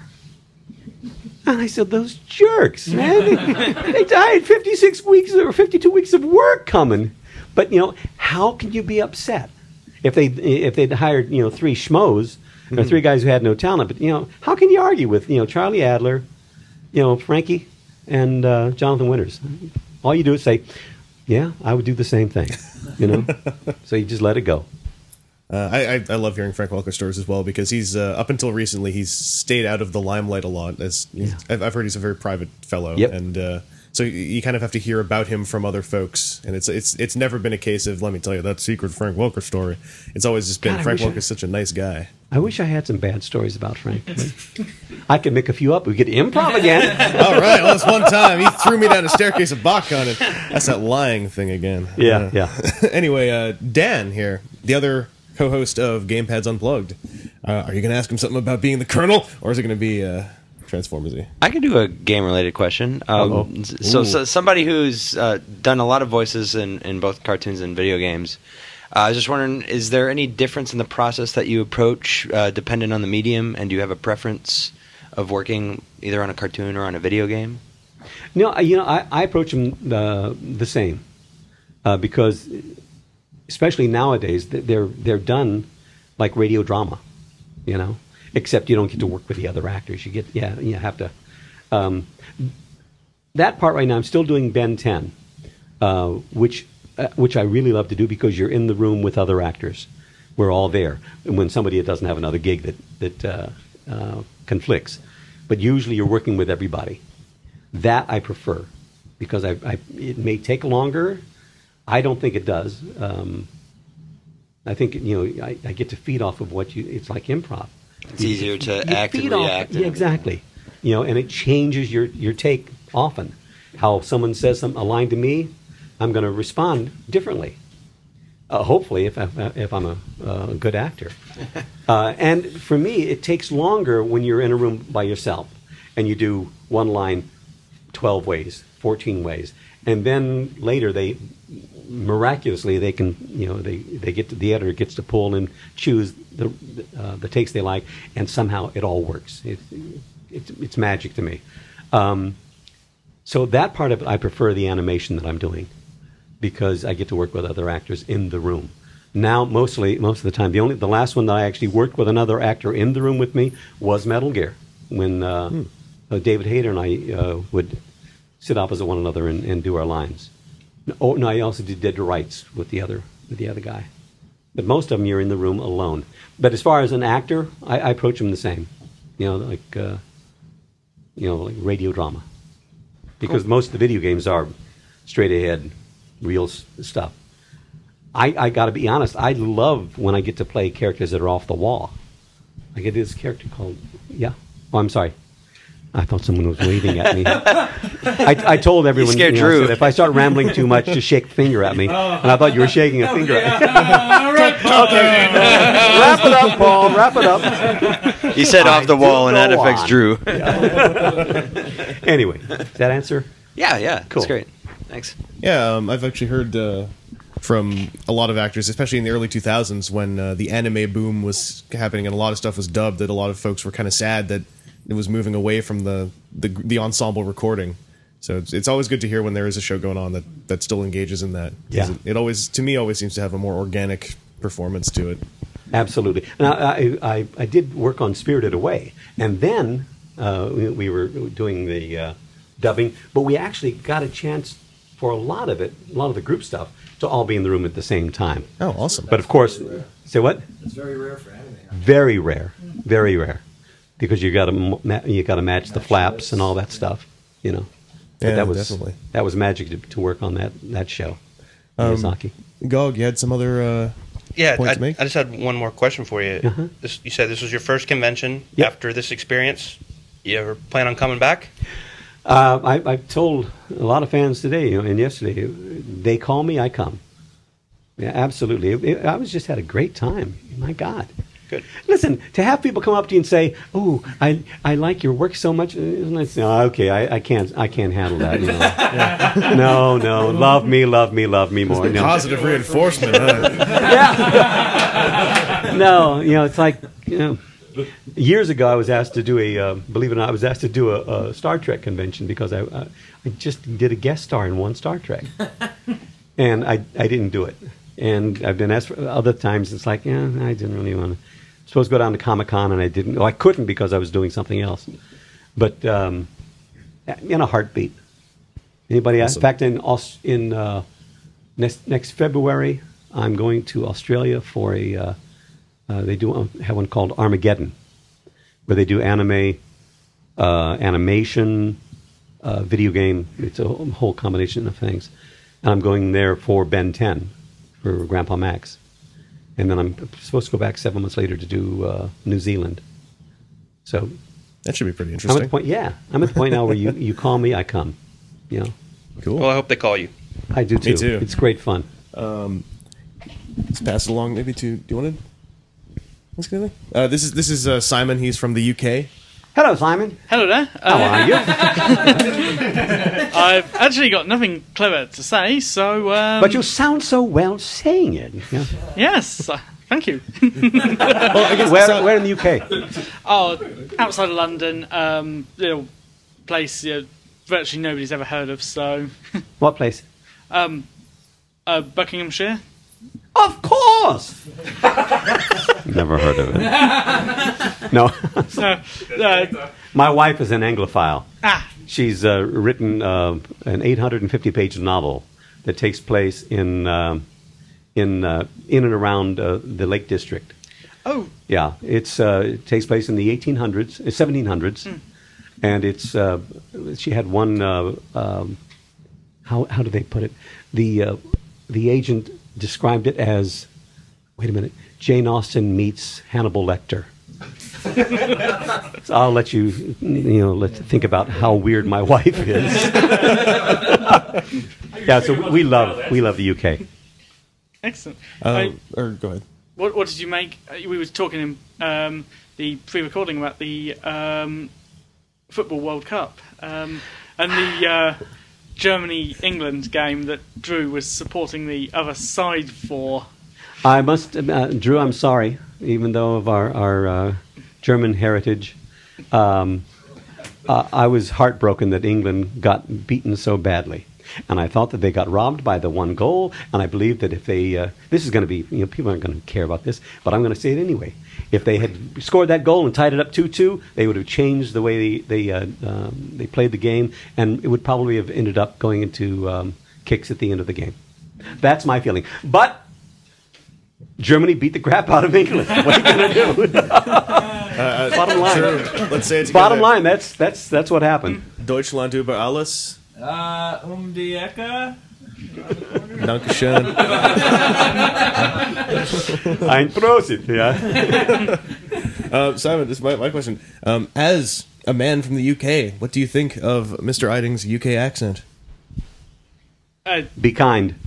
And I said, those jerks, man. They died 56 weeks or 52 weeks of work coming. But, how can you be upset if they'd hired, 3 schmoes or 3 guys who had no talent? But, how can you argue with, Charlie Adler, Frankie, and Jonathan Winters? All you do is say, yeah, I would do the same thing, So you just let it go.
I love hearing Frank Welker stories as well because he's up until recently he's stayed out of the limelight a lot. I've heard he's a very private fellow, and so you kind of have to hear about him from other folks. And it's never been a case of let me tell you that secret Frank Welker story. It's always just been Frank Welker's such a nice guy.
I wish I had some bad stories about Frank. I could make a few up. We could improv again.
All right. Well, this one time he threw me down a staircase of BotCon, and that's that lying thing again.
Yeah.
Anyway, Dan here, the other co-host of Gamepads Unplugged. Are you going to ask him something about being the Colonel, or is it going to be Transformers-y?
I can do a game-related question. So somebody who's done a lot of voices in both cartoons and video games, I was just wondering, is there any difference in the process that you approach dependent on the medium, and do you have a preference of working either on a cartoon or on a video game?
No, I approach them the same because especially nowadays, they're done like radio drama, except you don't get to work with the other actors. You have to. That part right now, I'm still doing Ben 10, which I really love to do because you're in the room with other actors. We're all there. And when somebody doesn't have another gig that conflicts, but usually you're working with everybody. That I prefer because it may take longer. I don't think it does. I think I get to feed off of it's like improv.
It's easier to act and react.
Yeah, exactly. And it changes your take often. How someone says a line to me, I'm going to respond differently. Hopefully, if I'm a good actor. And for me, it takes longer when you're in a room by yourself and you do one line 12 ways, 14 ways, and then later they miraculously they can they get to, the editor gets to pull and choose the takes they like, and somehow it all works. It's magic to me. So that part of it, I prefer the animation that I'm doing, because I get to work with other actors in the room. Now, most of the time, the last one that I actually worked with another actor in the room with me was Metal Gear, when David Hayter and I would sit opposite one another and do our lines. Oh no, I also did Dead to Rights with the other guy. But most of them, you're in the room alone. But as far as an actor, I approach them the same, like radio drama, because most of the video games are straight ahead, real stuff. I got to be honest. I love when I get to play characters that are off the wall. I get this character called Oh, I'm sorry. I thought someone was waving at me. I told everyone,
scared Drew.
I said, if I start rambling too much, just shake a finger at me. And I thought you were shaking a finger at me.
All right,
okay. Wrap it up, Paul. Wrap it up.
He said off the wall, and that affects Drew.
Yeah. Anyway, does that answer?
Yeah.
Cool.
That's great. Thanks.
Yeah, I've actually heard from a lot of actors, especially in the early 2000s, when the anime boom was happening and a lot of stuff was dubbed, that a lot of folks were kind of sad that it was moving away from the ensemble recording. So it's always good to hear when there is a show going on that still engages in that.
Yeah.
It always, to me, always seems to have a more organic performance to it.
Absolutely. Now, I did work on Spirited Away, and then we were doing the dubbing, but we actually got a chance for a lot of the group stuff, to all be in the room at the same time.
Oh, awesome.
But of course, say what?
It's very rare for anime.
Very rare. Very rare. Because you got to match the flaps and all that stuff, But
yeah,
that was
definitely.
That was magic to work on that show. Miyazaki.
Gog, you had some other point to make?
I just had one more question for you.
Uh-huh.
You said this was your first convention.
Yep.
After this experience, you ever plan on coming back?
I told a lot of fans today, and yesterday, they call me, I come. Yeah, absolutely. I was just had a great time. My God.
Good.
Listen, to have people come up to you and say, "Oh, I like your work so much," okay, I can't handle that. No, love me more. No.
Positive reinforcement.
Yeah. No, it's like years ago I was asked to do believe it or not, I was asked to do a Star Trek convention because I just did a guest star in one Star Trek, and I didn't do it. And I've been asked for other times. It's like, I didn't really want to. Supposed to go down to Comic-Con, and I didn't. Well, I couldn't because I was doing something else. But in a heartbeat. Anybody else?
Awesome.
In fact, next February, I'm going to Australia for they have one called Armageddon, where they do anime, animation, video game. It's a whole combination of things. And I'm going there for Ben 10 for Grandpa Max. And then I'm supposed to go back 7 months later to do New Zealand. So
that should be pretty interesting.
I'm at the point now where you call me, I come.
Cool.
Well, I hope they call you.
I do too.
Me too.
It's great fun.
Let's pass it along maybe to. Do you want to? This is Simon. He's from the UK.
Hello, Simon.
Hello there.
How are you?
I've actually got nothing clever to say, so...
but you sound so well saying it. Yeah.
Yes, thank you.
Where in the UK?
Oh, outside of London, little place virtually nobody's ever heard of, so...
What place?
Buckinghamshire.
Of course! Never heard of it. No. My wife is an Anglophile. She's written an 850-page novel that takes place in and around the Lake District.
Oh.
Yeah, it takes place in the 1700s, and it's she had one. How do they put it? The agent described it as, wait a minute, Jane Austen meets Hannibal Lecter. So I'll let you think about how weird my wife is. Yeah, so we love the UK.
Excellent.
Or go ahead.
What did you make? We were talking in the pre-recording about the Football World Cup and the Germany-England game that Drew was supporting the other side for.
I must, Drew, I'm sorry, even though of our German heritage. I was heartbroken that England got beaten so badly. And I thought that they got robbed by the one goal, and I believe that if they, this is going to be, people aren't going to care about this, but I'm going to say it anyway. If they had scored that goal and tied it up 2-2, they would have changed the way they played the game, and it would probably have ended up going into kicks at the end of the game. That's my feeling. But Germany beat the crap out of England. What are you going to do? Bottom line.
Sure. Let's say it together.
Bottom line. That's what happened.
Deutschland über alles.
Die Ecke.
Dankeschön.
Ein Prosit, yeah.
Simon, this is my question. As a man from the UK, what do you think of Mr. Eiding's UK accent?
Be kind.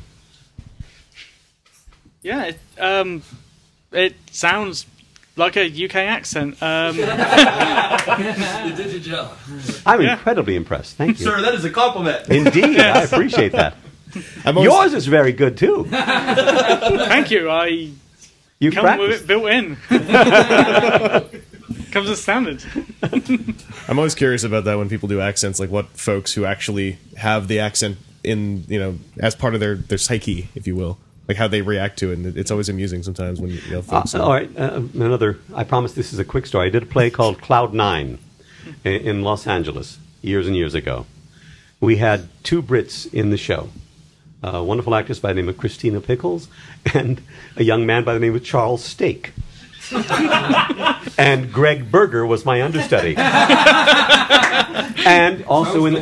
Yeah, it sounds like a UK accent.
You did your job.
I'm incredibly impressed. Thank you.
Sir, that is a compliment.
Indeed,
Yes.
I appreciate that. Yours is very good, too.
Thank you.
You
come
practiced.
with it built in. Comes as standard.
I'm always curious about that when people do accents, like what folks who actually have the accent in, as part of their psyche, if you will. Like how they react to it, and it's always amusing sometimes when folks.
All right, I promise this is a quick story. I did a play called Cloud 9 in Los Angeles years and years ago. We had 2 Brits in the show. A wonderful actress by the name of Christina Pickles and a young man by the name of Charles Stake. And Greg Berger was my understudy. And also in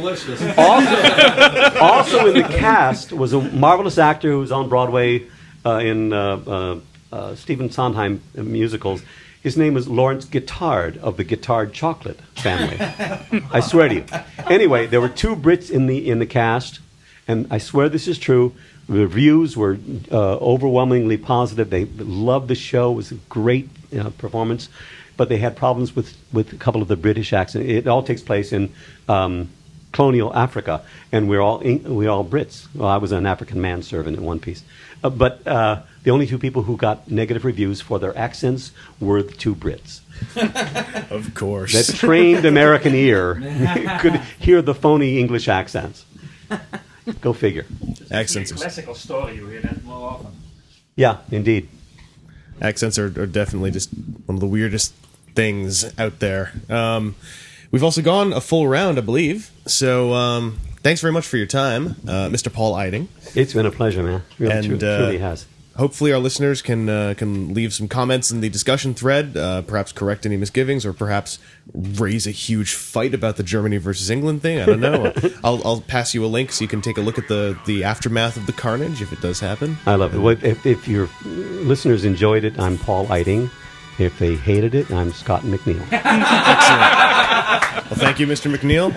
the cast was a marvelous actor who was on Broadway in Stephen Sondheim musicals. His name was Lawrence Guittard of the Guittard Chocolate family. I swear to you. Anyway, there were 2 Brits in the cast, and I swear this is true. The reviews were overwhelmingly positive. They loved the show. It was a great performance. But they had problems with a couple of the British accents. It all takes place in colonial Africa, and we're all Brits. Well, I was an African manservant in one piece. But the only 2 people who got negative reviews for their accents were the 2 Brits.
Of course.
That trained American ear could hear the phony English accents. Go figure.
Accents.
Classical story. You hear that more often.
Yeah, indeed.
Accents are definitely just one of the weirdest things out there. We've also gone a full round, I believe. So thanks very much for your time, Mr. Paul Eiding.
It's been a pleasure, man. Really, truly has.
Hopefully our listeners can leave some comments in the discussion thread, perhaps correct any misgivings, or perhaps raise a huge fight about the Germany versus England thing. I don't know. I'll pass you a link so you can take a look at the aftermath of the carnage if it does happen.
I love it. Well, if your listeners enjoyed it, I'm Paul Eiding. If they hated it, I'm Scott McNeil.
Excellent. Well, thank you, Mr. McNeil.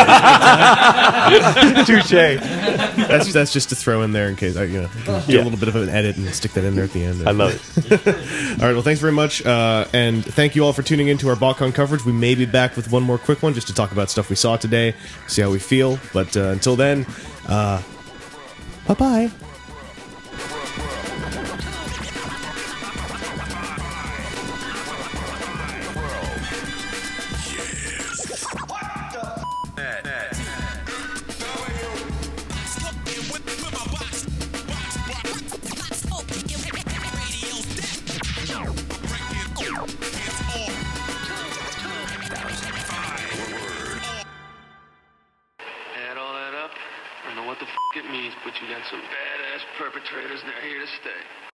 Touche.
That's just to throw in there in case I do a little bit of an edit and stick that in there at the end.
I love it.
All right. Well, thanks very much, and thank you all for tuning into our BotCon coverage. We may be back with one more quick one just to talk about stuff we saw today, see how we feel. But until then, bye-bye.
It means, but you got some badass perpetrators and they're here to stay.